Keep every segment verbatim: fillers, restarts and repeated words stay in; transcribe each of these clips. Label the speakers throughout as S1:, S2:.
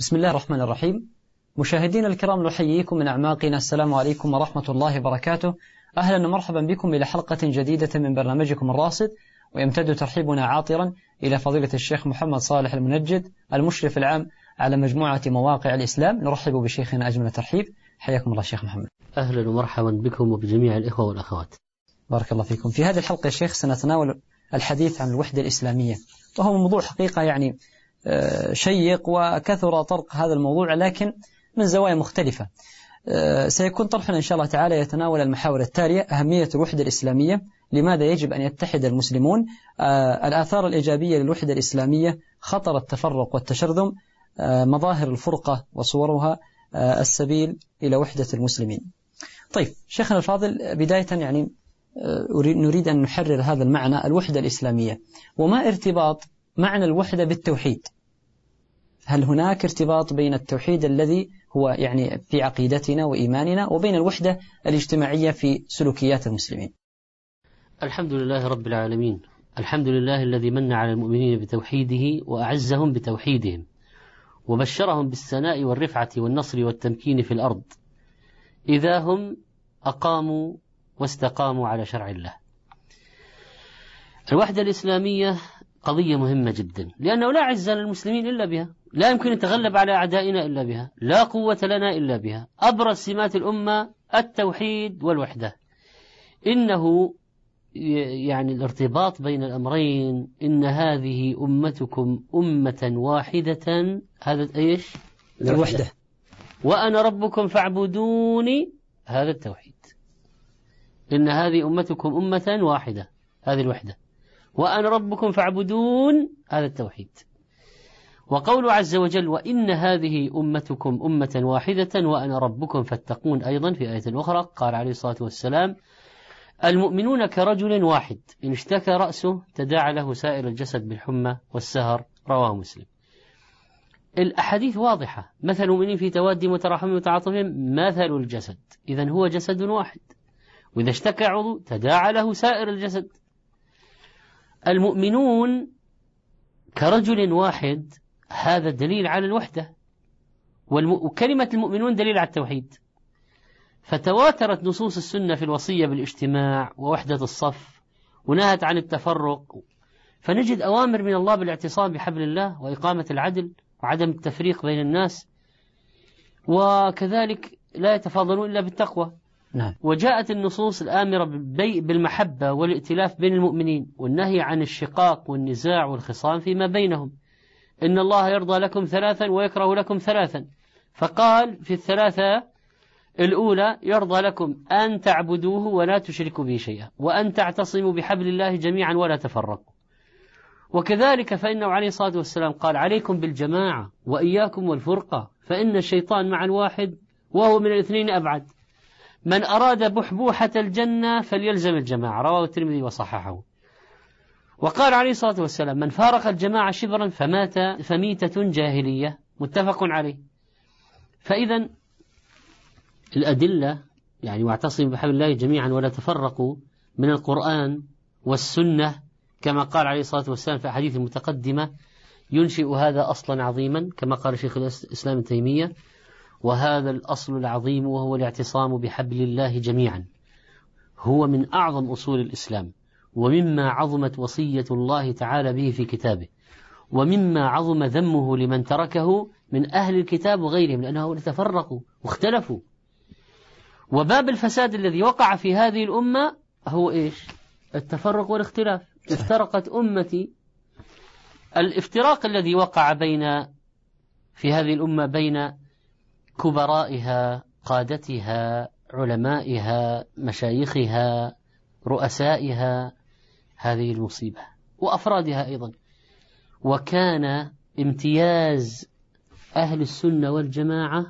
S1: بسم الله الرحمن الرحيم. مشاهدينا الكرام، نحييكم من أعماقنا، السلام عليكم ورحمة الله وبركاته. أهلا ومرحبا بكم إلى حلقة جديدة من برنامجكم الراصد، ويمتد ترحيبنا عاطرا إلى فضيلة الشيخ محمد صالح المنجد المشرف العام على مجموعة مواقع الإسلام. نرحب بشيخنا أجمل ترحيب، حياكم الله شيخ محمد.
S2: أهلا ومرحبا بكم وبجميع الإخوة والأخوات.
S1: بارك الله فيكم. في هذه الحلقة يا شيخ سنتناول الحديث عن الوحدة الإسلامية، وهو موضوع حقيقة يعني شيق، وكثر طرق هذا الموضوع لكن من زوايا مختلفة. سيكون طرحنا إن شاء الله تعالى يتناول المحاور التالية: أهمية الوحدة الإسلامية، لماذا يجب أن يتحد المسلمون، الآثار الإيجابية للوحدة الإسلامية، خطر التفرق والتشرذم، مظاهر الفرقة وصورها، السبيل إلى وحدة المسلمين. طيب شيخنا الفاضل، بداية يعني نريد أن نحرر هذا المعنى، الوحدة الإسلامية، وما ارتباط معنى الوحدة بالتوحيد؟ هل هناك ارتباط بين التوحيد الذي هو يعني في عقيدتنا وإيماننا وبين الوحدة الاجتماعية في سلوكيات المسلمين؟
S2: الحمد لله رب العالمين، الحمد لله الذي من على المؤمنين بتوحيده وأعزهم بتوحيدهم وبشرهم بالثناء والرفعة والنصر والتمكين في الأرض إذا هم أقاموا واستقاموا على شرع الله. الوحدة الإسلامية قضية مهمة جدا، لأنه لا عز للمسلمين إلا بها، لا يمكن نتغلب على أعدائنا إلا بها، لا قوة لنا إلا بها. أبرز سمات الأمة التوحيد والوحدة. إنه يعني الارتباط بين الأمرين، إن هذه أمتكم أمة واحدة، هذا إيش؟
S1: الوحدة.
S2: وأنا ربكم فاعبدوني، هذا التوحيد. إن هذه أمتكم أمة واحدة، هذه الوحدة. وأنا ربكم فاعبدون، هذا التوحيد. وقوله عز وجل: وإن هذه أمتكم أمة واحدة وأنا ربكم فاتقون، أيضا في آية أخرى قال عليه الصلاة والسلام: المؤمنون كرجل واحد إن اشتكى رأسه تداعى له سائر الجسد بالحمى والسهر، رواه مسلم. الأحاديث واضحة: مثل المؤمنين في توادهم وتراحمهم وتعاطفهم مثل الجسد، إذن هو جسد واحد، وإذا اشتكى عضو تداعى له سائر الجسد. المؤمنون كرجل واحد، هذا دليل على الوحدة، وكلمة المؤمنون دليل على التوحيد. فتواترت نصوص السنة في الوصية بالاجتماع ووحدة الصف، ونهت عن التفرق. فنجد أوامر من الله بالاعتصام بحبل الله وإقامة العدل وعدم التفريق بين الناس، وكذلك لا يتفاضلون إلا بالتقوى.
S1: نعم.
S2: وجاءت النصوص الآمرة بالمحبة والائتلاف بين المؤمنين، والنهي عن الشقاق والنزاع والخصام فيما بينهم. إن الله يرضى لكم ثلاثا ويكره لكم ثلاثا، فقال في الثلاثة الأولى: يرضى لكم أن تعبدوه ولا تشركوا به شيئا، وأن تعتصموا بحبل الله جميعا ولا تفرقوا. وكذلك فإنه عليه الصلاة والسلام قال: عليكم بالجماعة وإياكم والفرقة، فإن الشيطان مع الواحد وهو من الاثنين أبعد. من أراد بحبوحة الجنة فليلزم الجماعة، رواه الترمذي وصححه. وقال عليه الصلاة والسلام: من فارق الجماعة شبرا فمات فميتة جاهلية، متفق عليه. فإذا الأدلة يعني واعتصموا بحبل الله جميعا ولا تفرقوا من القرآن والسنة، كما قال عليه الصلاة والسلام في أحاديث المتقدمة: ينشئ هذا أصلا عظيما، كما قال شيخ الإسلام ابن تيمية: وهذا الأصل العظيم وهو الاعتصام بحبل الله جميعا هو من أعظم أصول الإسلام، ومما عظمت وصية الله تعالى به في كتابه، ومما عظم ذمه لمن تركه من أهل الكتاب وغيرهم، لأنه تفرقوا واختلفوا. وباب الفساد الذي وقع في هذه الأمة هو إيش؟ التفرق والاختلاف. افترقت أمتي. الافتراق الذي وقع بين في هذه الأمة بين كبرائها، قادتها، علمائها، مشايخها، رؤسائها، هذه المصيبة، وأفرادها أيضا. وكان امتياز أهل السنة والجماعة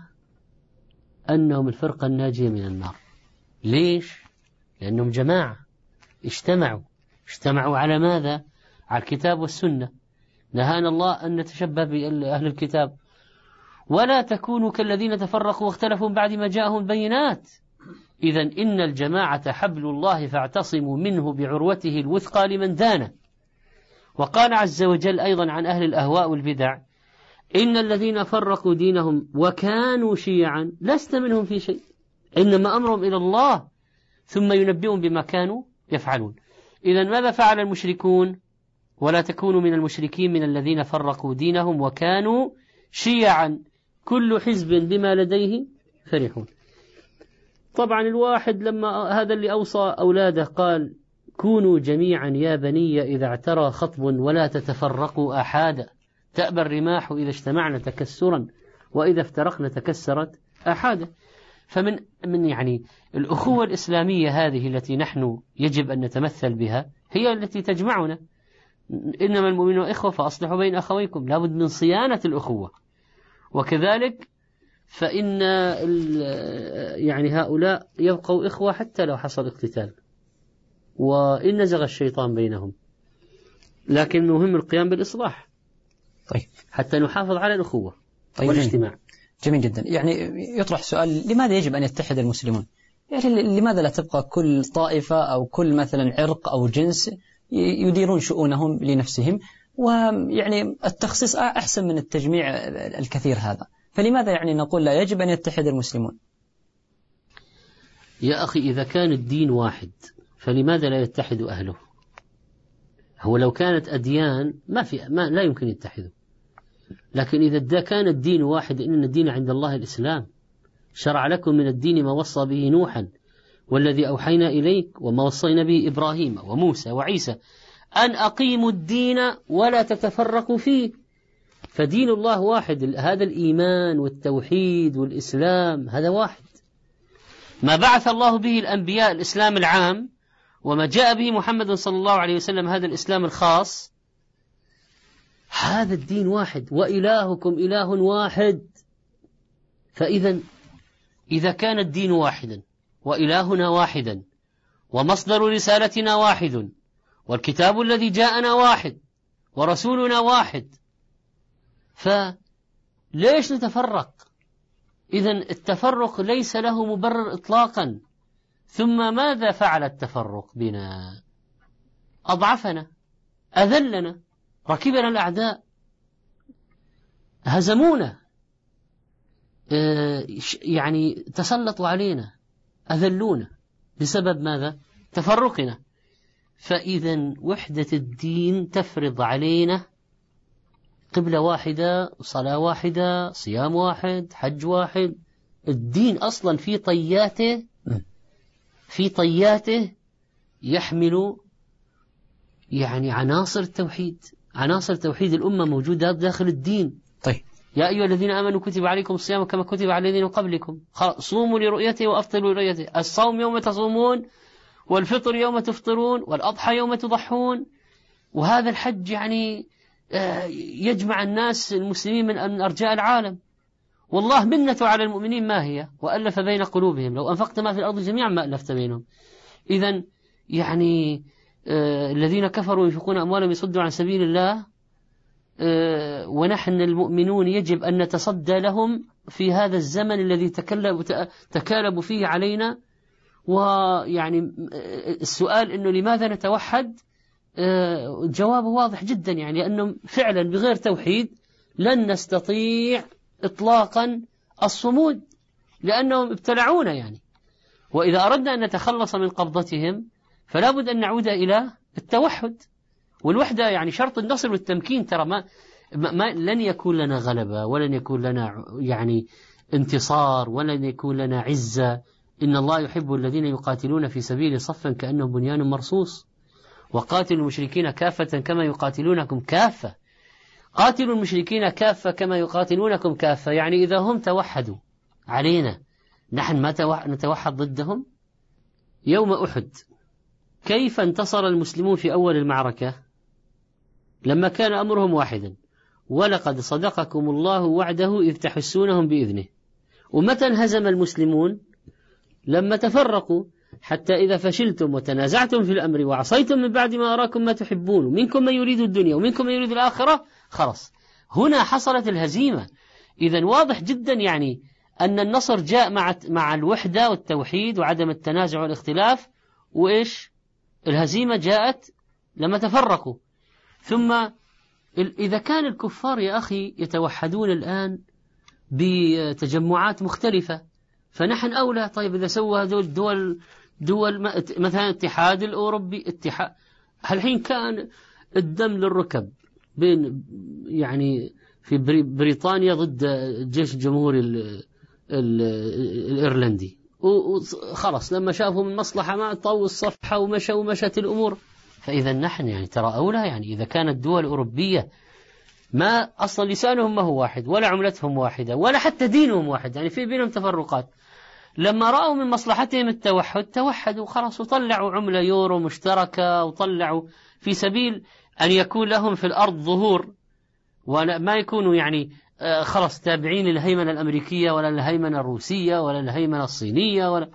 S2: أنهم الفرقة الناجية من النار. ليش؟ لأنهم جماعة، اجتمعوا اجتمعوا على ماذا؟ على الكتاب والسنة. نهانا الله أن نتشبه بأهل الكتاب، ولا تكونوا كالذين تفرقوا واختلفوا بعد ما جاءهم البينات. إذن إن الجماعة حبل الله فاعتصموا منه بعروته الوثقى لمن دانه. وقال عز وجل أيضا عن أهل الأهواء والبدع: إن الذين فرقوا دينهم وكانوا شيعا لست منهم في شيء، إنما أمرهم إلى الله ثم ينبئهم بما كانوا يفعلون. إذن ماذا فعل المشركون؟ ولا تكونوا من المشركين من الذين فرقوا دينهم وكانوا شيعا كل حزب بما لديه فرحون. طبعا الواحد لما هذا اللي أوصى أولاده قال كونوا جميعا يا بني إذا اعترى خطب ولا تتفرقوا أحادا، تأبى الرماح إذا اجتمعنا تكسرا وإذا افترقنا تكسرت أحادا. فمن من يعني الأخوة الإسلامية هذه التي نحن يجب أن نتمثل بها هي التي تجمعنا. إنما المؤمنون إخوة فأصلحوا بين أخويكم، لابد من صيانة الأخوة. وكذلك فإن يعني هؤلاء يبقوا إخوة حتى لو حصل اقتتال وإن نزغ الشيطان بينهم، لكن مهم القيام بالإصلاح
S1: طيب
S2: حتى نحافظ على الأخوة
S1: طيب
S2: والاجتماع.
S1: جميل جدا. يعني يطرح سؤال: لماذا يجب أن يتحد المسلمون؟ يعني لماذا لا تبقى كل طائفة أو كل مثلا عرق أو جنس يديرون شؤونهم لنفسهم، ويعني التخصيص أحسن من التجميع الكثير هذا؟ فلماذا يعني نقول لا يجب أن يتحد المسلمون؟
S2: يا أخي إذا كان الدين واحد فلماذا لا يتحد أهله؟ هو لو كانت أديان ما في ما لا يمكن يتحدوا، لكن إذا كان الدين واحد إن الدين عند الله الإسلام، شرع لكم من الدين ما وصى به نوحا والذي أوحينا إليك وما وصينا به إبراهيم وموسى وعيسى أن أقيموا الدين ولا تتفرقوا فيه. فدين الله واحد، هذا الإيمان والتوحيد والإسلام هذا واحد. ما بعث الله به الأنبياء الإسلام العام، وما جاء به محمد صلى الله عليه وسلم هذا الإسلام الخاص، هذا الدين واحد وإلهكم إله واحد. فإذا إذا كان الدين واحدا وإلهنا واحدا ومصدر رسالتنا واحد والكتاب الذي جاءنا واحد ورسولنا واحد، فليش نتفرق؟ إذن التفرق ليس له مبرر إطلاقا. ثم ماذا فعل التفرق بنا؟ أضعفنا، أذلنا، ركبنا الأعداء، هزمونا، يعني تسلطوا علينا، أذلونا بسبب ماذا؟ تفرقنا. فإذا وحدة الدين تفرض علينا قبلة واحدة، صلاة واحدة، صيام واحد، حج واحد. الدين أصلا في طياته في طياته يحمل يعني عناصر التوحيد، عناصر توحيد الأمة موجودة داخل الدين.
S1: طيب
S2: يا أيها الذين آمنوا كتب عليكم الصيام كما كتب على الذين قبلكم، صوموا لرؤيته وأفطروا لرؤيته. الصوم يوم تصومون والفطر يوم تفطرون والأضحى يوم تضحون. وهذا الحج يعني يجمع الناس المسلمين من أرجاء العالم. والله منة على المؤمنين ما هي؟ وألف بين قلوبهم لو أنفقت ما في الأرض جميعا ما ألفت بينهم. إذن يعني آه الذين كفروا ينفقون أموالهم يصدوا عن سبيل الله، آه ونحن المؤمنون يجب أن نتصدى لهم في هذا الزمن الذي تكالبوا فيه علينا. ويعني السؤال إنه لماذا نتوحد؟ آه جوابه واضح جدا، يعني لأنه فعلا بغير توحيد لن نستطيع إطلاقا الصمود، لأنهم ابتلعونا يعني. وإذا أردنا أن نتخلص من قبضتهم فلا بد أن نعود إلى التوحد والوحدة. يعني شرط النصر والتمكين، ترى ما, ما لن يكون لنا غلبة ولن يكون لنا يعني انتصار ولن يكون لنا عزة. إن الله يحب الذين يقاتلون في سبيل صفا كأنهم بنيان مرصوص وقاتلوا المشركين كافة كما يقاتلونكم كافة. قاتلوا المشركين كافة كما يقاتلونكم كافة، يعني إذا هم توحدوا علينا نحن ما نتوحد ضدهم. يوم أحد كيف انتصر المسلمون في أول المعركة؟ لما كان أمرهم واحدا: ولقد صدقكم الله وعده إذ تحسونهم بإذنه. ومتى انهزم المسلمون؟ لما تفرقوا، حتى إذا فشلتم وتنازعتم في الأمر وعصيتم من بعد ما أراكم ما تحبون منكم من يريد الدنيا ومنكم من يريد الآخرة، خلاص هنا حصلت الهزيمة. إذن واضح جدا يعني أن النصر جاء مع مع الوحدة والتوحيد وعدم التنازع والاختلاف، وإيش الهزيمة جاءت لما تفرقوا. ثم إذا كان الكفار يا أخي يتوحدون الآن بتجمعات مختلفة، فنحن أولى. طيب إذا سوى هذول دول دول مثلا الاتحاد الأوروبي، اتحاد الحين كان الدم للركب بين يعني في بريطانيا ضد الجيش الجمهوري ال ال الإيرلندي، وخلص لما شافوا من مصلحة ما طووا الصفحة ومشوا ومشت الأمور. فإذا نحن يعني ترى أولى، يعني إذا كانت الدول الأوروبية ما أصلا لسانهم ما هو واحد ولا عملتهم واحدة ولا حتى دينهم واحد، يعني في بينهم تفرقات، لما رأوا من مصلحتهم التوحد توحدوا خلاص، وطلعوا عملة يورو مشتركة، وطلعوا في سبيل أن يكون لهم في الأرض ظهور، وما يكونوا يعني خلاص تابعين للهيمنة الأمريكية ولا الهيمنة الروسية ولا الهيمنة الصينية ولا.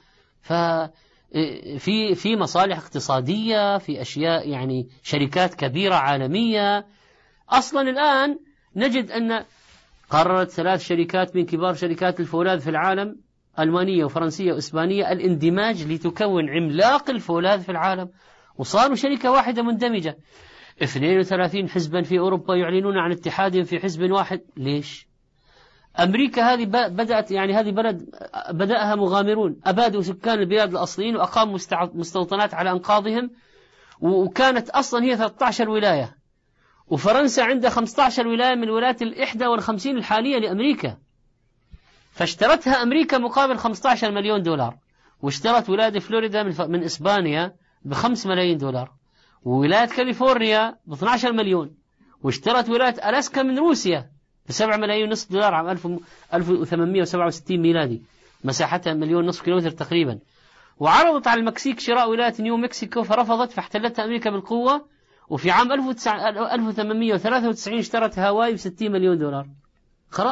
S2: ففي في مصالح اقتصادية، في أشياء يعني شركات كبيرة عالمية. أصلا الآن نجد أن قررت ثلاث شركات من كبار شركات الفولاذ في العالم، ألمانية وفرنسية وإسبانية، الاندماج لتكون عملاق الفولاذ في العالم، وصاروا شركة واحدة مندمجة. اثنين وثلاثين حزبا في أوروبا يعلنون عن اتحادهم في حزب واحد. ليش؟ أمريكا هذه بدأت يعني هذه بلد بدأها مغامرون، أبادوا سكان البلاد الأصليين وأقاموا مستوطنات على أنقاضهم، وكانت أصلا هي ثلاثة عشر ولاية، وفرنسا عندها خمسة عشر ولاية من الولايات الإحدى والخمسين الحالية لأمريكا، فاشترتها أمريكا مقابل خمسة عشر مليون دولار، واشترت ولاية فلوريدا من إسبانيا بخمس ملايين دولار، وولاية كاليفورنيا ب اثني عشر مليون، واشترت ولاية ألاسكا من روسيا بسبع ملايين ونصف دولار عام ألف وثمانمائة وسبعة وستين ميلادي، مساحتها مليون نصف كيلومتر تقريبا. وعرضت على المكسيك شراء ولاية نيو مكسيكو فرفضت، فاحتلتها أمريكا بالقوة، وفي عام ألف وثمانمائة وثلاثة وتسعين اشترت هاواي بستين مليون دولار. قرأ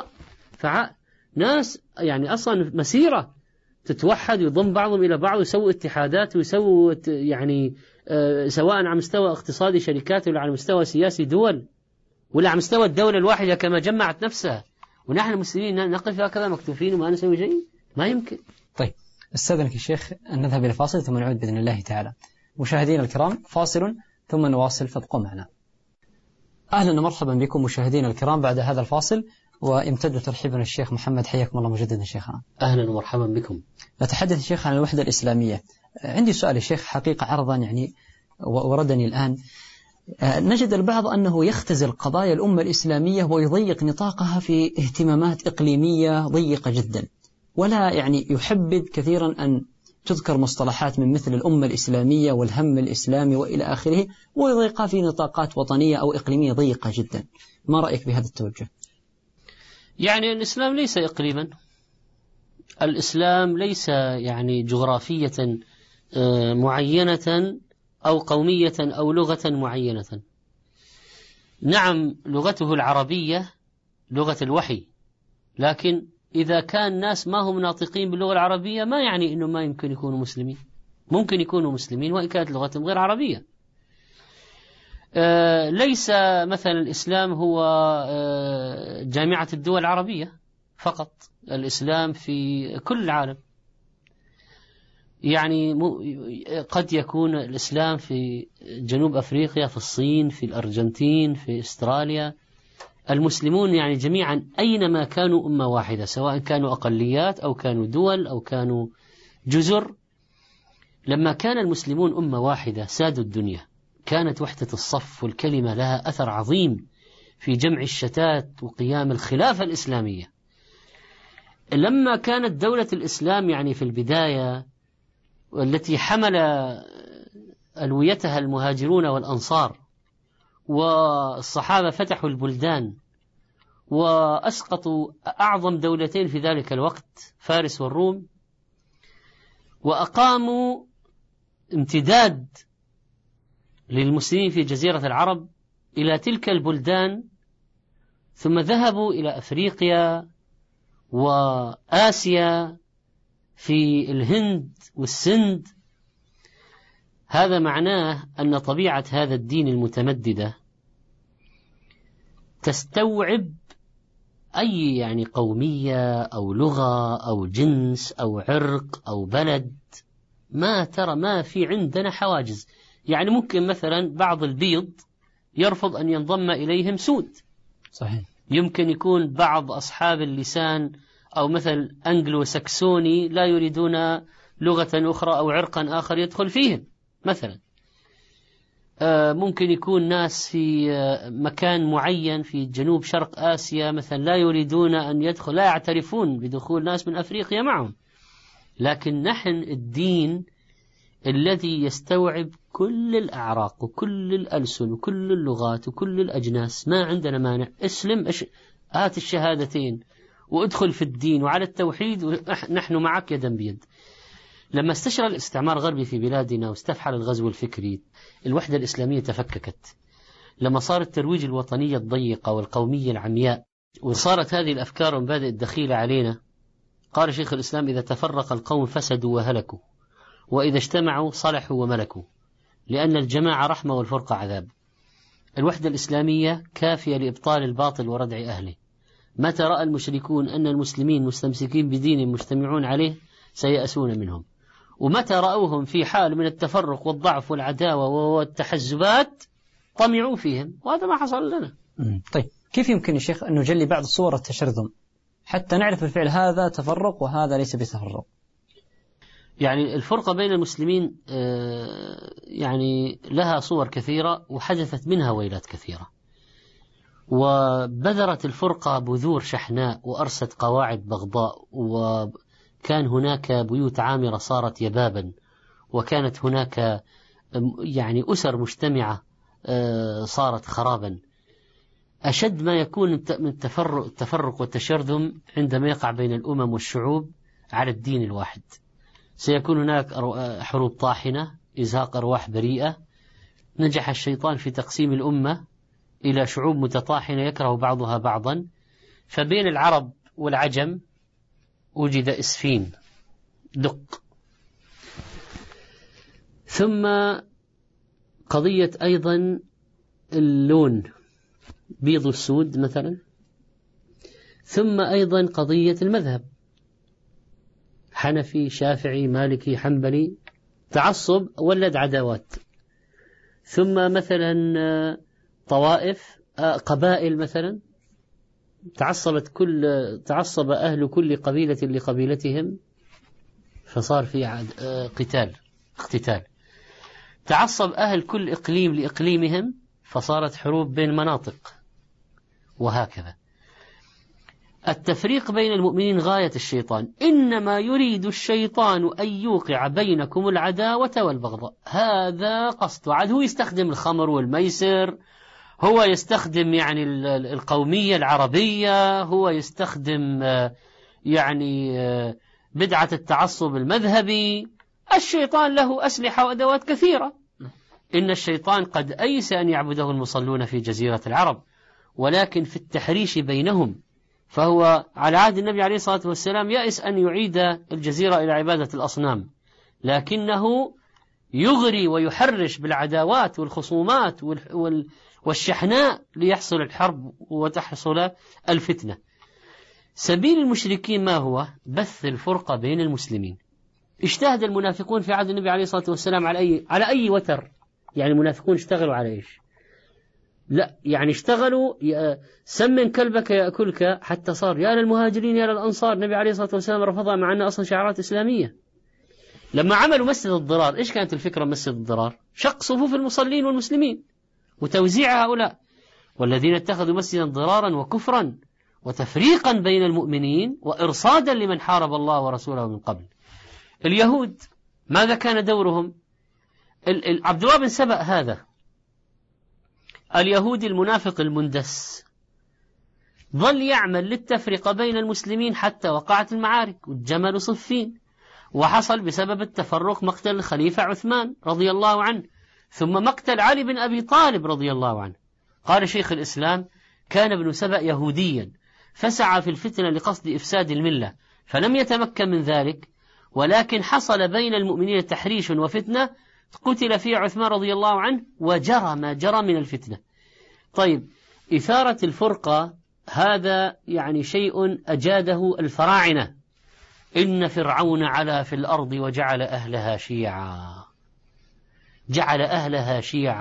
S2: فناس يعني أصلا مسيرة تتوحد ويضم بعضهم إلى بعض ويسووا اتحادات ويسووا يعني آه سواء على مستوى اقتصادي شركات ولا على مستوى سياسي دول ولا على مستوى الدولة الواحدة كما جمعت نفسها. ونحن المسلمين نقف هكذا مكتوفين وما نسوي شيء؟ ما يمكن.
S1: طيب استاذنك يا شيخ أن نذهب إلى فاصل ثم نعود بإذن الله تعالى. مشاهدينا الكرام فاصل ثم نواصل، فابقوا معنا. أهلا ومرحبا بكم مشاهدينا الكرام بعد هذا الفاصل، ويمتد ترحيبنا الشيخ محمد، حياكم الله مجددا شيخنا.
S2: أهلا ومرحبا بكم.
S1: نتحدث الشيخ عن الوحدة الإسلامية. عندي سؤال يا شيخ حقيقة عرضا يعني وردني الآن. نجد البعض أنه يختزل قضايا الأمة الإسلامية ويضيق نطاقها في اهتمامات إقليمية ضيقة جدا، ولا يعني يحبذ كثيرا أن تذكر مصطلحات من مثل الأمة الإسلامية والهم الإسلامي وإلى آخره، ويضيقها في نطاقات وطنية أو إقليمية ضيقة جدا. ما رأيك بهذا التوجه؟
S2: يعني الإسلام ليس إقليما، الإسلام ليس يعني جغرافية معينة أو قومية أو لغة معينة. نعم لغته العربية لغة الوحي، لكن إذا كان ناس ما هم ناطقين باللغة العربية ما يعني إنه ما يمكن يكونوا مسلمين، ممكن يكونوا مسلمين وإن كانت لغتهم غير عربية. آه ليس مثلا الإسلام هو آه جامعة الدول العربية فقط، الإسلام في كل العالم. يعني قد يكون الإسلام في جنوب أفريقيا، في الصين، في الأرجنتين، في أستراليا. المسلمون يعني جميعا أينما كانوا أمة واحدة، سواء كانوا أقليات أو كانوا دول أو كانوا جزر. لما كان المسلمون أمة واحدة سادوا الدنيا، كانت وحدة الصف والكلمة لها أثر عظيم في جمع الشتات وقيام الخلافة الإسلامية. لما كانت دولة الإسلام يعني في البداية والتي حمل ألويتها المهاجرون والأنصار، والصحابة فتحوا البلدان وأسقطوا أعظم دولتين في ذلك الوقت فارس والروم، وأقاموا امتداد للمسلمين في جزيرة العرب إلى تلك البلدان، ثم ذهبوا إلى أفريقيا وآسيا في الهند والسند. هذا معناه أن طبيعة هذا الدين المتمددة تستوعب أي يعني قومية أو لغة أو جنس أو عرق أو بلد. ما ترى ما في عندنا حواجز. يعني ممكن مثلا بعض البيض يرفض أن ينضم إليهم سود.
S1: صحيح.
S2: يمكن يكون بعض أصحاب اللسان أو مثل أنجلو سكسوني لا يريدون لغة أخرى أو عرقا آخر يدخل فيهم مثلا. ممكن يكون ناس في مكان معين في جنوب شرق آسيا مثلا لا يريدون أن يدخل، لا يعترفون بدخول ناس من أفريقيا معهم. لكن نحن الدين الذي يستوعب كل الأعراق وكل الألسن وكل اللغات وكل الأجناس، ما عندنا مانع. اسلم أش... هات الشهادتين وادخل في الدين وعلى التوحيد ونحن معك يدا بيد. لما استشرى الاستعمار الغربي في بلادنا واستفحل الغزو الفكري، الوحدة الإسلامية تفككت. لما صار الترويج الوطنية الضيقة والقومية العمياء وصارت هذه الأفكار والمبادئ الدخيلة علينا، قال شيخ الإسلام: إذا تفرق القوم فسدوا وهلكوا، وإذا اجتمعوا صلحوا وملكوا، لأن الجماعة رحمة والفرقة عذاب. الوحدة الإسلامية كافية لإبطال الباطل وردع أهله. متى رأى المشركون أن المسلمين مستمسكين بدين مجتمعون عليه سيأسون منهم، ومتى رأوهم في حال من التفرق والضعف والعداوة والتحزبات طمعوا فيهم، وهذا ما حصل لنا.
S1: طيب كيف يمكن يا شيخ أن نجلي بعض صور التشرذم حتى نعرف الفعل هذا تفرق وهذا ليس بتفرق؟
S2: يعني الفرقة بين المسلمين يعني لها صور كثيرة وحدثت منها ويلات كثيرة، وبذرت الفرقة بذور شحناء وأرست قواعد بغضاء، وكان هناك بيوت عامرة صارت يبابا، وكانت هناك يعني أسر مجتمعة صارت خرابا. أشد ما يكون من التفرق, التفرق والتشرذم عندما يقع بين الأمم والشعوب على الدين الواحد. سيكون هناك حروب طاحنة، إزهاق أرواح بريئة. نجح الشيطان في تقسيم الأمة إلى شعوب متطاحنة يكره بعضها بعضا، فبين العرب والعجم وجد إسفين دق. ثم قضية أيضا اللون، بيض السود مثلا. ثم أيضا قضية المذهب، حنفي شافعي مالكي حنبلي، تعصب ولد عداوات. ثم مثلا طوائف، قبائل مثلا، تعصبت كل تعصب أهل كل قبيلة لقبيلتهم فصار في قتال اقتتال. تعصب أهل كل إقليم لإقليمهم فصارت حروب بين مناطق، وهكذا. التفريق بين المؤمنين غاية الشيطان، إنما يريد الشيطان أن يوقع بينكم العداوة والبغضاء. هذا قصده. عاد هو يستخدم الخمر والميسر، هو يستخدم يعني القومية العربية، هو يستخدم يعني بدعة التعصب المذهبي. الشيطان له أسلحة وأدوات كثيرة. إن الشيطان قد أيس أن يعبده المصلون في جزيرة العرب، ولكن في التحريش بينهم، فهو على عهد النبي عليه الصلاة والسلام يأس أن يعيد الجزيرة إلى عبادة الأصنام، لكنه يغري ويحرش بالعداوات والخصومات والشحناء ليحصل الحرب وتحصل الفتنة. سبيل المشركين ما هو؟ بث الفرقة بين المسلمين. اجتهد المنافقون في عهد النبي عليه الصلاة والسلام على أي على أي وتر؟ يعني المنافقون اشتغلوا على إيش؟ لا يعني اشتغلوا سمن كلبك يأكلك، حتى صار يا للمهاجرين يا للأنصار. النبي عليه الصلاة والسلام رفضها مع أنها أصلا شعارات إسلامية. لما عملوا مسجد الضرار، إيش كانت الفكرة مسجد الضرار؟ شق صفوف المصلين والمسلمين وتوزيع هؤلاء. والذين اتخذوا مسجدا ضرارا وكفرا وتفريقا بين المؤمنين وإرصادا لمن حارب الله ورسوله من قبل. اليهود ماذا كان دورهم؟ عبد الله بن سبأ هذا اليهودي المنافق المندس ظل يعمل للتفرقة بين المسلمين حتى وقعت المعارك والجمل صفين، وحصل بسبب التفرق مقتل الخليفة عثمان رضي الله عنه، ثم مقتل علي بن أبي طالب رضي الله عنه. قال شيخ الإسلام: كان ابن سبأ يهوديا فسعى في الفتنة لقصد إفساد الملة فلم يتمكن من ذلك، ولكن حصل بين المؤمنين تحريش وفتنة قتل فيه عثمان رضي الله عنه وجرى ما جرى من الفتنة. طيب، إثارة الفرقة هذا يعني شيء أجاده الفراعنة. إن فرعون علا في الأرض وجعل أهلها شيعا، جعل أهلها شيعا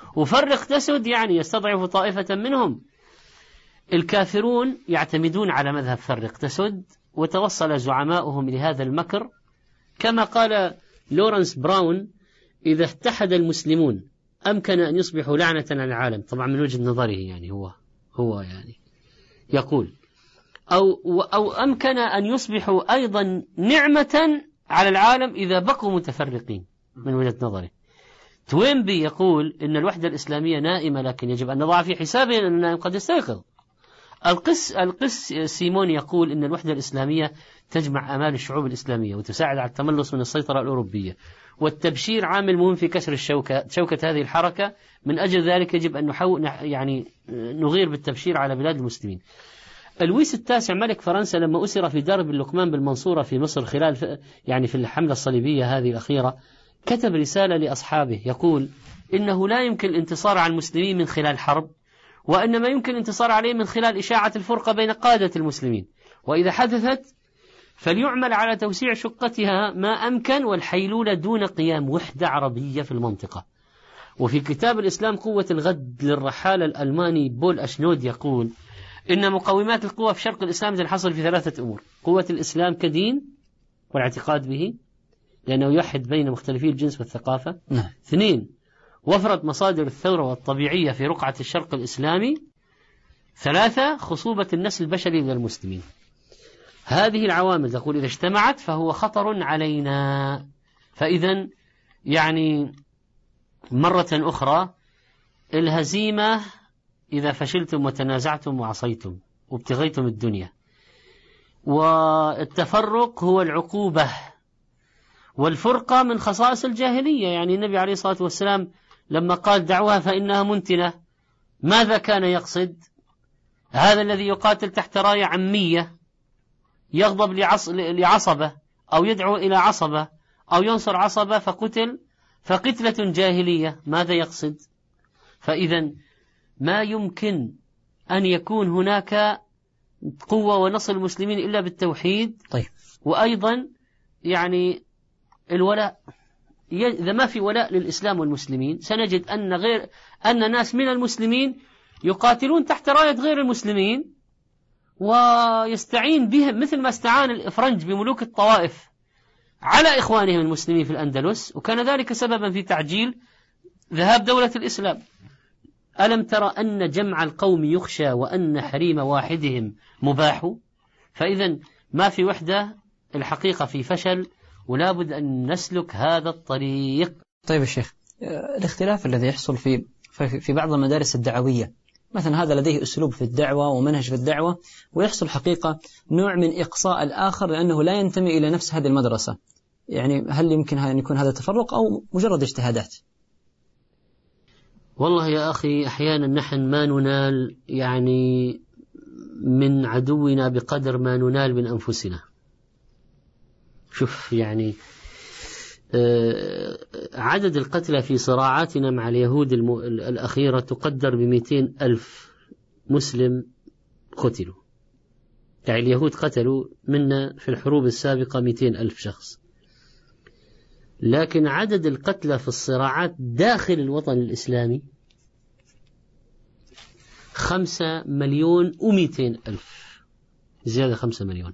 S2: وفرق تسد يعني يستضعف طائفة منهم. الكافرون يعتمدون على مذهب فرق تسد، وتوصل زعماؤهم لهذا المكر كما قال لورنس براون: إذا اتحد المسلمون أمكن أن يصبحوا لعنة على العالم. طبعا من وجهة نظره يعني هو هو يعني يقول أو أو أمكن أن يصبحوا أيضا نعمة على العالم إذا بقوا متفرقين. من وجهة نظره توينبي يقول إن الوحدة الإسلامية نائمة، لكن يجب أن نضع في حسابه أن النائم قد يستيقظ. القس القس سيمون يقول إن الوحدة الإسلامية تجمع آمال الشعوب الإسلامية وتساعد على التملص من السيطرة الأوروبية، والتبشير عامل مهم في كسر الشوكة شوكة هذه الحركة. من أجل ذلك يجب أن نحاول يعني نغير بالتبشير على بلاد المسلمين. لويس التاسع ملك فرنسا لما أسر في درب اللقمان بالمنصورة في مصر خلال يعني في الحملة الصليبية هذه الأخيرة، كتب رسالة لأصحابه يقول إنه لا يمكن الانتصار على المسلمين من خلال حرب، وإنما يمكن الانتصار عليهم من خلال إشاعة الفرقة بين قادة المسلمين، وإذا حدثت فليعمل على توسيع شقتها ما أمكن والحيلولة دون قيام وحدة عربية في المنطقة. وفي كتاب الإسلام قوة الغد للرحالة الألماني بول أشنود يقول إن مقومات القوة في شرق الإسلام تنحصر في ثلاثة أمور: قوة الإسلام كدين والاعتقاد به لأنه يوحد بين مختلفي الجنس والثقافة.
S1: نعم.
S2: اثنين، وفرة مصادر الثورة والطبيعية في رقعة الشرق الإسلامي. ثلاثة، خصوبة النسل البشري للمسلمين. هذه العوامل تقول إذا اجتمعت فهو خطر علينا. فإذا يعني مرة أخرى الهزيمة إذا فشلتم وتنازعتم وعصيتم وابتغيتم الدنيا، والتفرق هو العقوبة، والفرقة من خصائص الجاهلية. يعني النبي عليه الصلاة والسلام لما قال دعوها فإنها منتنة ماذا كان يقصد؟ هذا الذي يقاتل تحت راية عمية يغضب لعص... لعصبة أو يدعو إلى عصبة أو ينصر عصبة فقتل فقتلة جاهلية، ماذا يقصد؟ فإذا ما يمكن أن يكون هناك قوة ونصر المسلمين إلا بالتوحيد.
S1: طيب.
S2: وأيضا يعني الولاء، إذا ما في ولاء للإسلام والمسلمين سنجد أن غير أن ناس من المسلمين يقاتلون تحت راية غير المسلمين ويستعين بهم مثل ما استعان الإفرنج بملوك الطوائف على إخوانهم المسلمين في الأندلس، وكان ذلك سببا في تعجيل ذهاب دولة الإسلام. ألم ترى أن جمع القوم يخشى وأن حريم واحدهم مباح؟ فإذا ما في وحدة، الحقيقة في فشل، ولا بد أن نسلك هذا الطريق.
S1: طيب الشيخ، الاختلاف الذي يحصل في في بعض المدارس الدعوية، مثلا هذا لديه أسلوب في الدعوة ومنهج في الدعوة، ويحصل حقيقة نوع من إقصاء الآخر لأنه لا ينتمي إلى نفس هذه المدرسة، يعني هل يمكن أن يكون هذا تفرق أو مجرد اجتهادات؟
S2: والله يا أخي أحيانا نحن ما ننال يعني من عدونا بقدر ما ننال من أنفسنا. شوف يعني عدد القتلى في صراعاتنا مع اليهود الأخيرة تقدر بمئتين ألف مسلم قتلوا، يعني اليهود قتلوا منا في الحروب السابقة مئتين ألف شخص، لكن عدد القتلى في الصراعات داخل الوطن الإسلامي خمسة مليون ومئتين ألف، زيادة خمسة مليون.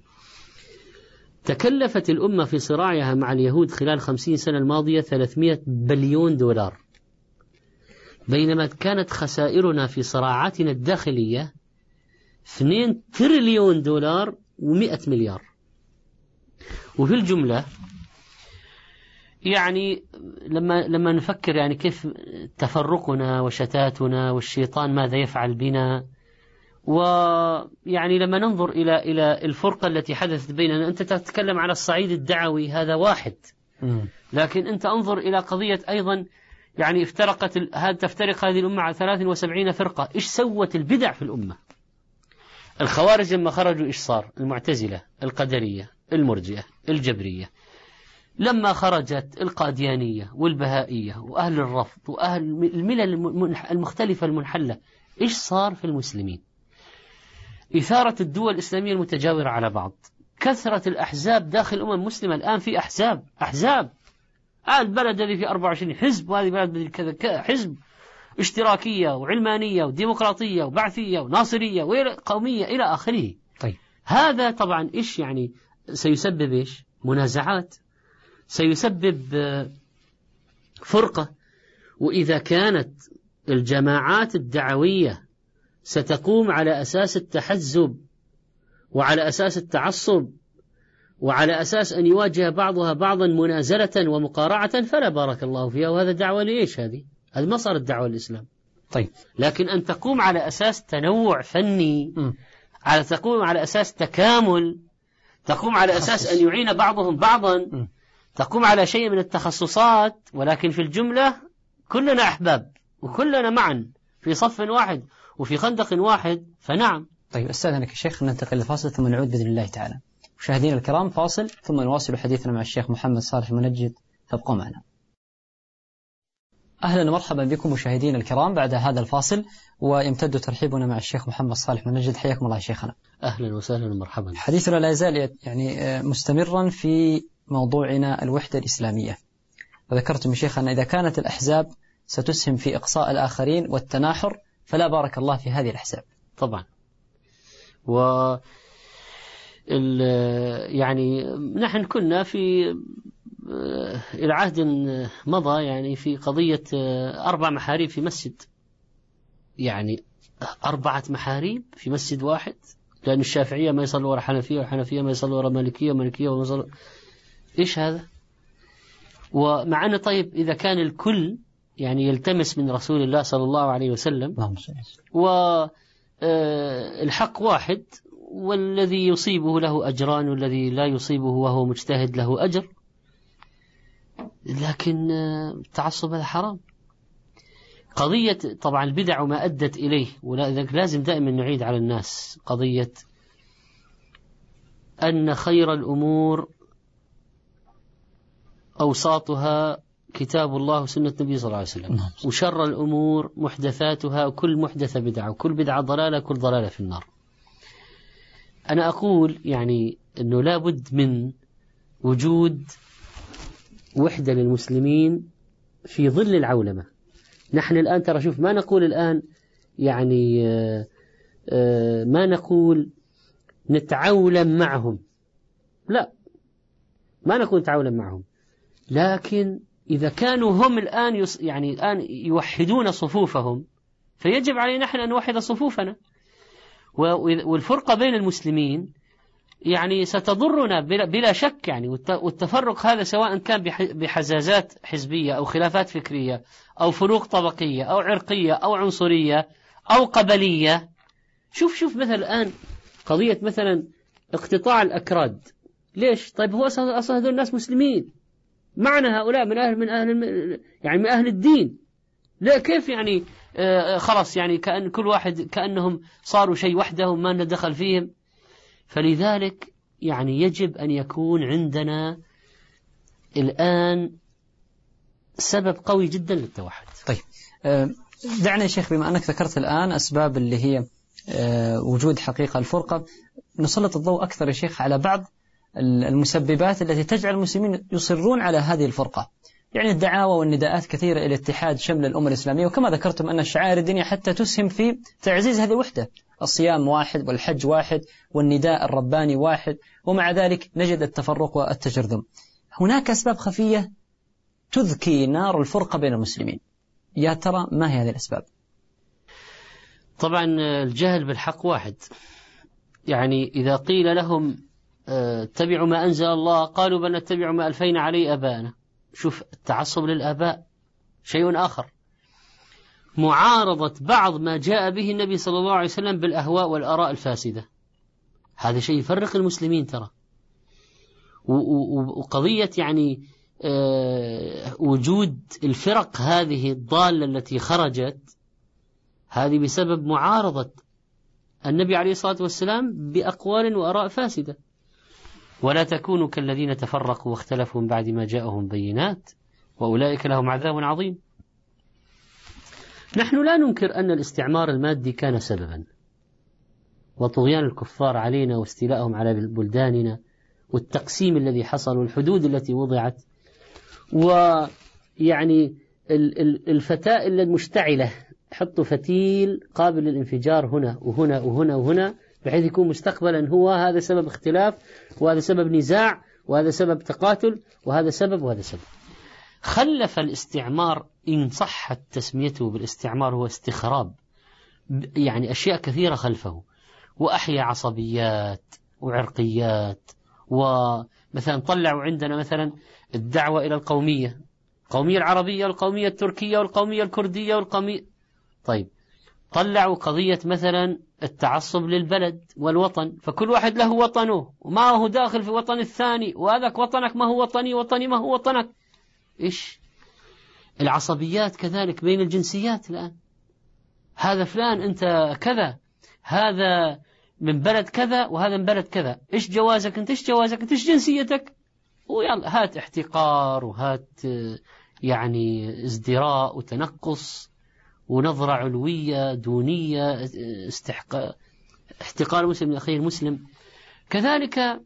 S2: تكلفت الأمة في صراعها مع اليهود خلال خمسين سنة الماضية ثلاثمئة بليون دولار، بينما كانت خسائرنا في صراعاتنا الداخلية اثنين تريليون دولار ومئة مليار. وفي الجملة يعني لما لما نفكر يعني كيف تفرقنا وشتاتنا والشيطان ماذا يفعل بنا، ويعني لما ننظر إلى إلى الفرقة التي حدثت بيننا، أنت تتكلم على الصعيد الدعوي هذا واحد، لكن أنت انظر إلى قضية أيضا يعني افترقت هذا تفترق هذه الأمة على ثلاث وسبعين فرقة. إيش سوت البدع في الأمة؟ الخوارج لما خرجوا إيش صار؟ المعتزلة، القدرية، المرجئة، الجبرية. لما خرجت القاديانية والبهائية وأهل الرفض وأهل الملل المختلفة المنحلة، إيش صار في المسلمين؟ إثارة الدول الإسلامية المتجاورة على بعض، كثرة الأحزاب داخل الأمم المسلمة. الآن في أحزاب أحزاب هذا البلد الذي فيه أربعة وعشرين حزب، وهذه البلد كذا كذا حزب، اشتراكية وعلمانية وديمقراطية وبعثية وناصرية وقومية إلى آخره.
S1: طيب.
S2: هذا طبعا إيش يعني سيسبب إيش؟ منازعات، سيسبب فرقة. وإذا كانت الجماعات الدعوية ستقوم على أساس التحزب وعلى أساس التعصب وعلى أساس أن يواجه بعضها بعضا منازلة ومقارعة، فلا بارك الله فيها. وهذا دعوة لإيش؟ هذه هذه ما صارت دعوة الإسلام.
S1: طيب.
S2: لكن أن تقوم على أساس تنوع فني، م. على تقوم على أساس تكامل، تقوم على أساس أن يعين بعضهم بعضا، م. تقوم على شيء من التخصصات، ولكن في الجملة كلنا أحباب وكلنا معا في صف واحد وفي خندق واحد، فنعم.
S1: طيب أستاذنك يا شيخ، ننتقل لفاصل ثم نعود بإذن الله تعالى. مشاهدينا الكرام، فاصل ثم نواصل حديثنا مع الشيخ محمد صالح المنجد، فابقوا معنا. أهلا ومرحبا بكم مشاهدينا الكرام بعد هذا الفاصل، ويمتد ترحيبنا مع الشيخ محمد صالح المنجد. حياكم الله شيخنا.
S2: أهلا وسهلا ومرحبا.
S1: حديثنا لا يزال يعني مستمرا في موضوعنا الوحدة الإسلامية، وذكرتم يا شيخ أن إذا كانت الأحزاب ستسهم في إقصاء الآخرين والتناحر فلا بارك الله في هذه الأحزاب.
S2: طبعا. و يعني نحن كنا في العهد مضى يعني في قضية أربع محاريب في مسجد، يعني أربعة محاريب في مسجد واحد، لأن الشافعية ما يصلوا وراء حنفية والحنفية ما يصلوا وراء مالكية ومالكية وما يصلوا. إيش هذا؟ ومع أن طيب إذا كان الكل يعني يلتمس من رسول الله صلى الله عليه وسلم والحق واحد، والذي يصيبه له أجران والذي لا يصيبه وهو مجتهد له أجر، لكن التعصب هذا حرام. قضية طبعا البدع وما أدت إليه، ولذلك لازم دائما نعيد على الناس قضية أن خير الأمور أوساطها كتاب الله وسنة النبي صلى الله عليه وسلم، وشر الأمور محدثاتها، وكل محدثة بدعة، وكل بدعة ضلالة، كل ضلالة في النار. أنا أقول يعني أنه لا بد من وجود وحدة للمسلمين في ظل العولمة. نحن الآن ترى شوف، ما نقول الآن يعني آآ آآ ما نقول نتعاولم معهم، لا، ما نقول نتعاولم معهم، لكن إذا كانوا هم الآن يص يعني الآن يوحدون صفوفهم، فيجب علينا نحن أن نوحد صفوفنا. والفرقة بين المسلمين يعني ستضرنا بلا شك، يعني والتفرق هذا سواء كان بحزازات حزبية أو خلافات فكرية أو فروق طبقية أو عرقية أو عنصرية أو قبلية. شوف شوف مثلا الآن قضية مثلا اقتطاع الأكراد، ليش؟ طيب هو أصلا هذول الناس مسلمين، معنا هؤلاء من أهل من أهل يعني من أهل الدين، لا كيف يعني آه خلاص يعني كأن كل واحد كأنهم صاروا شيء وحدهم ما ندخل فيهم. فلذلك يعني يجب أن يكون عندنا الآن سبب قوي جدا للتوحد.
S1: طيب دعنا يا شيخ، بما أنك ذكرت الآن أسباب اللي هي وجود حقيقة الفرقة، نسلط الضوء أكثر يا شيخ على بعض المسببات التي تجعل المسلمين يصرون على هذه الفرقة. يعني الدعاوى والنداءات كثيرة إلى اتحاد شمل الأمة الإسلامية، وكما ذكرتم أن الشعائر الدينية حتى تسهم في تعزيز هذه الوحدة، الصيام واحد والحج واحد والنداء الرباني واحد، ومع ذلك نجد التفرق والتجرذم. هناك أسباب خفية تذكي نار الفرقة بين المسلمين، يا ترى ما هي هذه الأسباب؟
S2: طبعا الجهل بالحق واحد، يعني إذا قيل لهم اتبعوا ما أنزل الله قالوا بل نتبع ما ألفينا عليه آباءنا. شوف التعصب للآباء شيء آخر، معارضة بعض ما جاء به النبي صلى الله عليه وسلم بالأهواء والآراء الفاسدة، هذا شيء يفرق المسلمين ترى. وقضية يعني وجود الفرق هذه الضالة التي خرجت، هذه بسبب معارضة النبي عليه الصلاة والسلام بأقوال وآراء فاسدة. ولا تكونوا كالذين تفرقوا واختلفوا من بعد ما جاءهم بينات وأولئك لهم عذاب عظيم. نحن لا ننكر أن الاستعمار المادي كان سببا، وطغيان الكفار علينا واستيلاءهم على بلداننا والتقسيم الذي حصل والحدود التي وضعت، ويعني الفتائل المشتعلة، حطوا فتيل قابل للانفجار هنا وهنا وهنا وهنا، بحيث يكون مستقبلا هو هذا سبب اختلاف، وهذا سبب نزاع، وهذا سبب تقاتل، وهذا سبب وهذا سبب. خلف الاستعمار، إن صحت تسميته بالاستعمار، هو استخراب يعني أشياء كثيرة خلفه، وأحيا عصبيات وعرقيات. ومثلا طلعوا عندنا مثلا الدعوة إلى القومية، القومية العربية والقومية التركية والقومية الكردية والقومية. طيب طلعوا قضية مثلا التعصب للبلد والوطن، فكل واحد له وطنه وما هو داخل في وطن الثاني، وهذاك وطنك ما هو وطني، وطني ما هو وطنك. إيش العصبيات كذلك بين الجنسيات الآن، هذا فلان أنت كذا، هذا من بلد كذا وهذا من بلد كذا، إيش جوازك أنت، إيش جوازك أنت، إيش جنسيتك، ويلا هات احتقار، وهات يعني ازدراء وتنقص ونظرة علوية دونية، استحقاق احتقار المسلم لأخيه المسلم. كذلك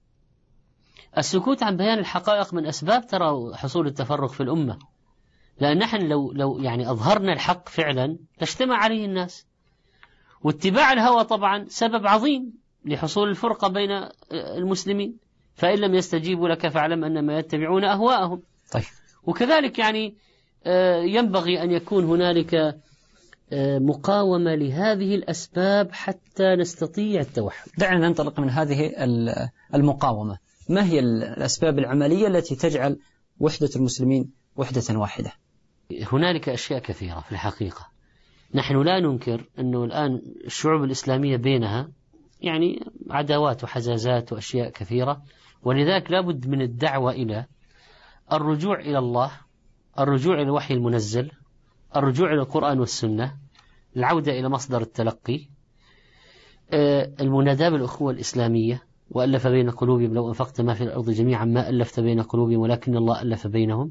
S2: السكوت عن بيان الحقائق من أسباب ترى حصول التفرق في الأمة، لأن نحن لو لو يعني أظهرنا الحق فعلا لاجتمع عليه الناس. واتباع الهوى طبعا سبب عظيم لحصول الفرقة بين المسلمين، فإن لم يستجيبوا لك فاعلم أنما يتبعون أهواءهم.
S1: طيب.
S2: وكذلك يعني ينبغي أن يكون هنالك مقاومة لهذه الأسباب حتى نستطيع التوحد.
S1: دعنا ننطلق من هذه المقاومة. ما هي الأسباب العملية التي تجعل وحدة المسلمين وحدة واحدة؟
S2: هنالك أشياء كثيرة في الحقيقة. نحن لا ننكر أنه الآن الشعوب الإسلامية بينها يعني عداوات وحزازات وأشياء كثيرة، ولذلك لابد من الدعوة إلى الرجوع إلى الله، الرجوع إلى الوحي المنزل، الرجوع إلى القرآن والسنة، العودة إلى مصدر التلقي، المناداة بالأخوة الإسلامية، وألف بين قلوبهم لو أنفقت ما في الأرض جميعا ما ألفت بين قلوبهم ولكن الله ألف بينهم.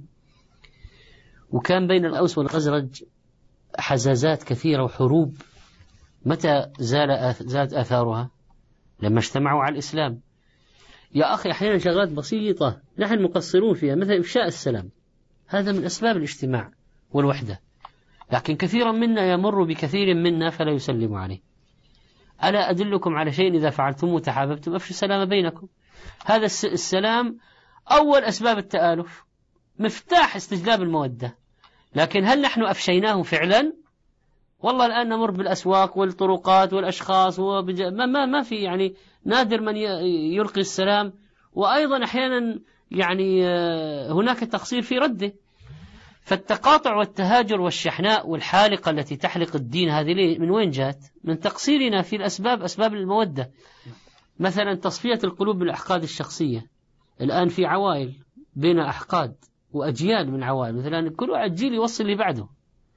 S2: وكان بين الأوس والخزرج حزازات كثيرة وحروب، متى زال زالت آثارها؟ لما اجتمعوا على الإسلام. يا أخي أحيانا شغلات بسيطة نحن مقصرون فيها، مثل إفشاء السلام، هذا من أسباب الاجتماع والوحدة، لكن كثيرا منا يمر بكثير منا فلا يسلم عليه. ألا أدلكم على شيء إذا فعلتم تحاببتم أفشوا السلام بينكم. هذا السلام أول أسباب التآلف، مفتاح استجلاب المودة. لكن هل نحن أفشيناه فعلا؟ والله الآن نمر بالأسواق والطرقات والأشخاص وبج... ما, ما, ما في يعني نادر من يلقي السلام، وأيضا أحيانا يعني هناك تقصير في رده. فالتقاطع والتهاجر والشحناء والحالقة التي تحلق الدين هذه من وين جاءت؟ من تقصيرنا في الأسباب، أسباب المودة. مثلا تصفية القلوب بالأحقاد الشخصية. الآن في عوائل بين أحقاد وأجيال من عوائل، مثلا كل واحد جيل يوصل اللي بعده.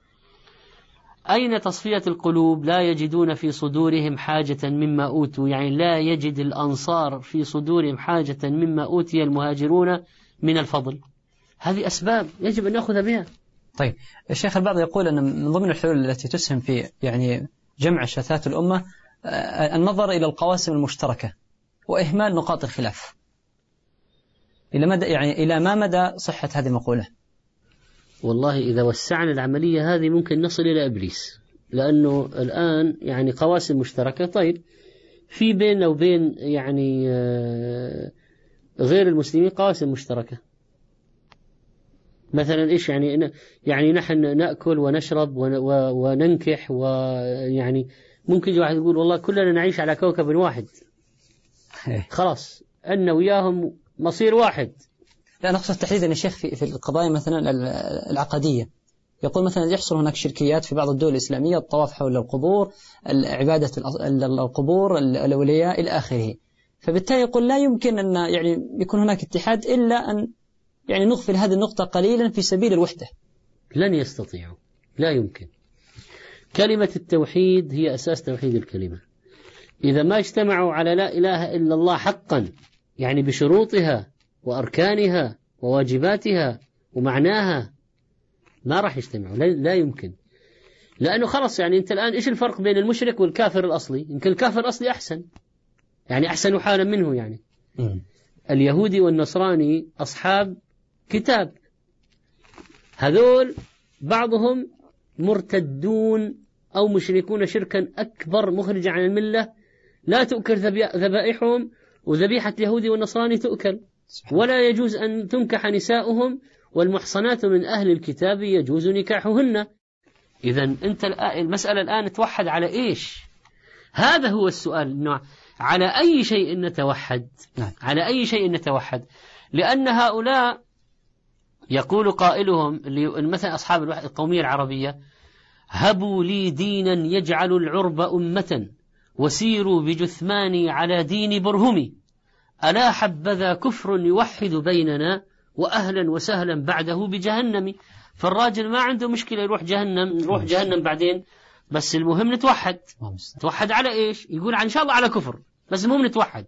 S2: أين تصفية القلوب؟ لا يجدون في صدورهم حاجة مما أوتوا، يعني لا يجد الأنصار في صدورهم حاجة مما أوتي المهاجرون من الفضل. هذه أسباب يجب أن نأخذ بها.
S1: طيب الشيخ، البعض يقول أن من ضمن الحلول التي تسهم في يعني جمع شتات الأمة النظر إلى القواسم المشتركة وإهمال نقاط الخلاف. إلى مدى يعني إلى ما مدى صحة هذه المقولة؟
S2: والله إذا وسعنا العملية هذه ممكن نصل إلى إبليس، لأنه الآن يعني قواسم مشتركة. طيب في بيننا وبين يعني غير المسلمين قواسم مشتركة، مثلا إيش يعني؟ يعني نحن نأكل ونشرب وننكح، ويعني ممكن واحد يقول والله كلنا نعيش على كوكب واحد، خلاص أنا وياهم مصير واحد.
S1: لا، نقصد تحديدا يا شيخ في في القضايا مثلا العقدية. يقول مثلا يحصل هناك شركيات في بعض الدول الإسلامية، الطواف حول القبور، عبادة القبور، الأولياء إلى آخره. فبالتالي يقول لا يمكن أن يعني يكون هناك اتحاد إلا أن يعني نغفل هذه النقطة قليلا في سبيل الوحدة.
S2: لن يستطيعوا، لا يمكن. كلمة التوحيد هي أساس توحيد الكلمة. إذا ما اجتمعوا على لا إله إلا الله حقا، يعني بشروطها وأركانها وواجباتها ومعناها، ما راح يجتمعوا، لا يمكن. لأنه خلص يعني أنت الآن إيش الفرق بين المشرك والكافر الأصلي؟ يمكن الكافر الأصلي أحسن، يعني أحسن حالا منه. يعني م. اليهودي والنصراني أصحاب كتاب، هذول بعضهم مرتدون أو مشركون شركا أكبر مخرج عن الملة، لا تؤكل ذبائحهم، وذبيحة اليهود والنصراني تؤكل، ولا يجوز أن تنكح نساؤهم، والمحصنات من أهل الكتاب يجوز نكاحهن. إذن أنت المسألة الآن توحد على إيش؟ هذا هو السؤال، إنه على أي شيء نتوحد؟ على أي شيء نتوحد؟ لأن هؤلاء يقول قائلهم مثلا أصحاب القومية العربية: هبوا لي دينا يجعل العرب أمة، وسيروا بجثماني على دين برهمي، ألا حبذا كفر يوحد بيننا، وأهلا وسهلا بعده بجهنم. فالراجل ما عنده مشكلة يروح جهنم، يروح جهنم بعدين، بس المهم نتوحد. نتوحد على إيش؟ يقول إن شاء الله على كفر، بس المهم نتوحد.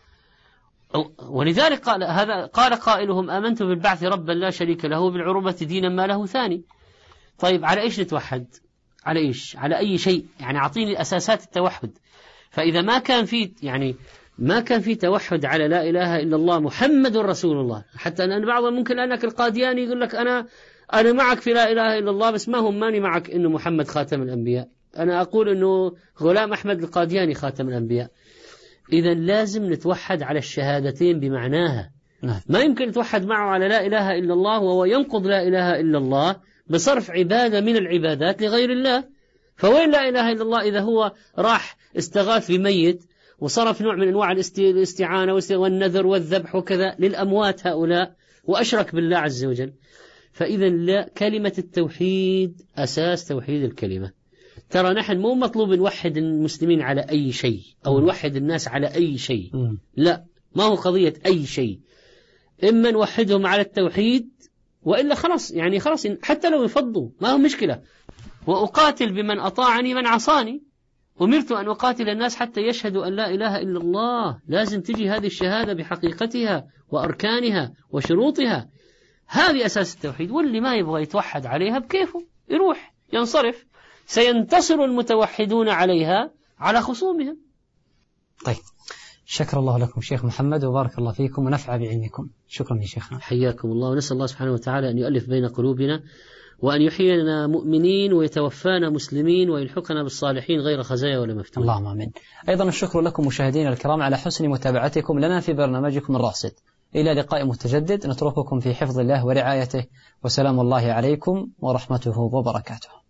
S2: ولذلك قال هذا، قال قائلهم: آمنت بالبعث ربا لا شريك له، بالعروبة دينا ما له ثاني. طيب على إيش نتوحد؟ على إيش؟ على أي شيء؟ يعني أعطيني أساسات التوحد. فإذا ما كان في يعني ما كان في توحد على لا إله إلا الله محمد رسول الله، حتى أن بعضهم ممكن أنك القادياني يقول لك أنا أنا معك في لا إله إلا الله، بس ما هم ماني معك إنه محمد خاتم الأنبياء، أنا أقول إنه غلام أحمد القادياني خاتم الأنبياء. إذا لازم نتوحد على الشهادتين بمعناها. ما يمكن نتوحد معه على لا إله إلا الله وهو ينقض لا إله إلا الله بصرف عبادة من العبادات لغير الله. فوين لا إله إلا الله إذا هو راح استغاث بميت وصرف نوع من أنواع الاستعانة والنذر والذبح وكذا للأموات هؤلاء، وأشرك بالله عز وجل. فإذا لا، كلمة التوحيد أساس توحيد الكلمة. ترى نحن مو مطلوب نوحد المسلمين على أي شيء أو نوحد الناس على أي شيء، لا، ما هو قضية أي شيء. إما نوحدهم على التوحيد، وإلا خلاص يعني خلاص حتى لو يفضوا ما هو مشكلة. وأقاتل بمن أطاعني من عصاني، أمرت أن أقاتل الناس حتى يشهدوا أن لا إله إلا الله. لازم تجي هذه الشهادة بحقيقتها وأركانها وشروطها، هذه أساس التوحيد. واللي ما يبغى يتوحد عليها بكيفه يروح ينصرف، سينتصر المتوحدون عليها على خصومهم.
S1: طيب، شكر الله لكم شيخ محمد، وبارك الله فيكم ونفع بعلمكم. شكرا يا شيخنا،
S2: حياكم الله. ونسأل الله سبحانه وتعالى أن يؤلف بين قلوبنا، وأن يحيينا مؤمنين ويتوفانا مسلمين، ويلحقنا بالصالحين غير خزايا ولا مفتون.
S1: اللهم آمين. أيضا الشكر لكم مشاهدينا الكرام على حسن متابعتكم لنا في برنامجكم الراصد. إلى لقاء متجدد، نترككم في حفظ الله ورعايته، وسلام الله عليكم ورحمته وبركاته.